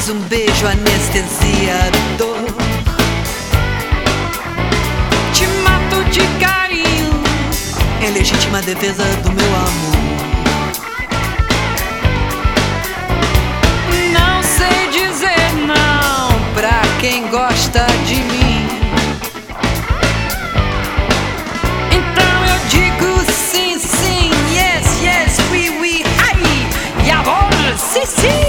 mas um beijo anestesia a dor. Te mato de carinho, em legítima defesa do meu amor.